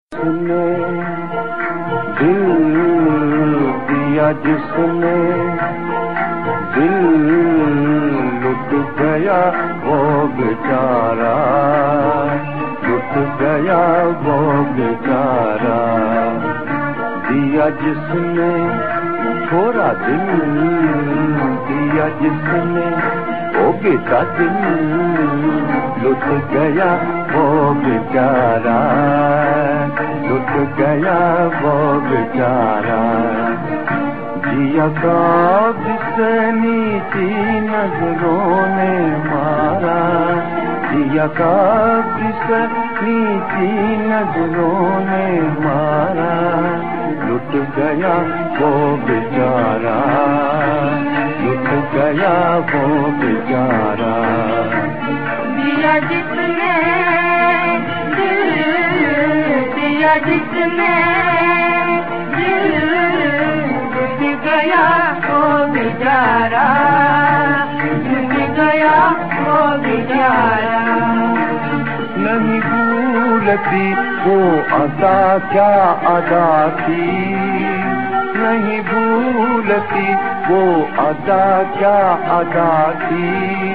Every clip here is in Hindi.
जिसने दिल दिया, जिसने दिल लुट गया वो बेचारा, लुट गया वो बेचारा। दिया जिसने छोड़ा दिल, दिया जिसने वो बेटा दिल, लुट गया वो बेचारा, लुट गया वो बेचारा। जिया का जिसे नीची नजरों ने मारा, जिया का जिसे नीची नजरों ने मारा, लुट गया वो बेचारा, लुट गया वो बेचारा। दिया जिसने दिल, दिया जिसने दिल, लुट गया वो बेचारा, लुट गया वो बेचारा। नहीं भूलती वो अदा क्या अदा थी, नहीं भूलती वो अदा क्या अदा थी।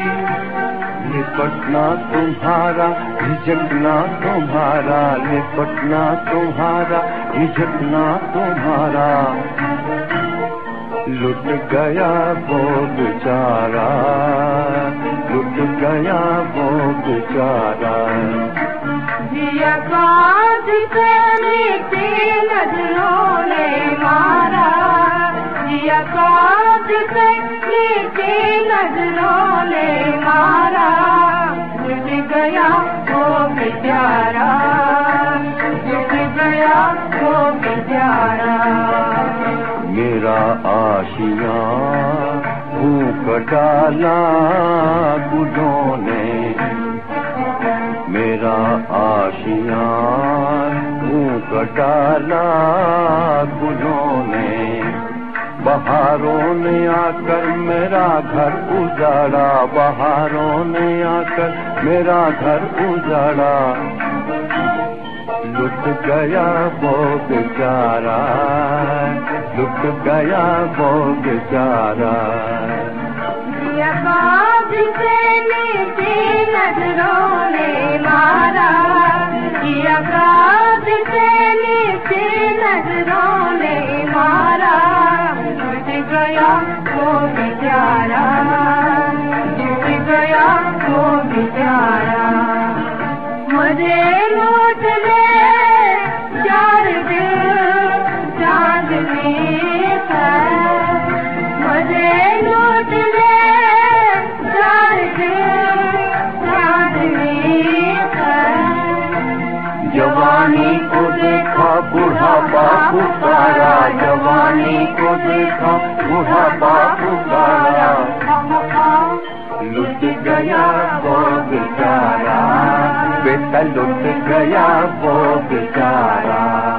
लिपटना तुम्हारा झिझकना तुम्हारा, लिपटना तुम्हारा झिझकना तुम्हारा, लुट गया वो बेचारा, लुट गया वो बेचारा। जिया का जिसे नीची नजरों ने मारा, जिया का जिसे नीची नजरों ने मारा, लुट गया वो बेचारा, लुट गया वो बेचारा। मेरा आशिया फूंक डाला गुलों ने, मेरा आशिया फूंक डाला गुलों ने। बहारों ने आकर मेरा घर उजाड़ा, बहारों ने आकर मेरा घर उजाड़ा, लुट गया वो बेचारा, लुट गया वो बेचारा। जिया का जिसे नीची नजरों ने मारा, जिया का जिसे नीची नजरों ने मारा, लुट गया वो बेचारा, लुट गया वो बेचारा। मुझे लूट ले चार दिल चांदनी है, मुझे लूट ले चार दिल चांदनी है। जवानी को देखा बुढ़ापा पुकारा, जवानी को देखा बुढ़ापा पुकारा, लुट गया वो बेचारा, बेटा लुट गया वो बेचारा।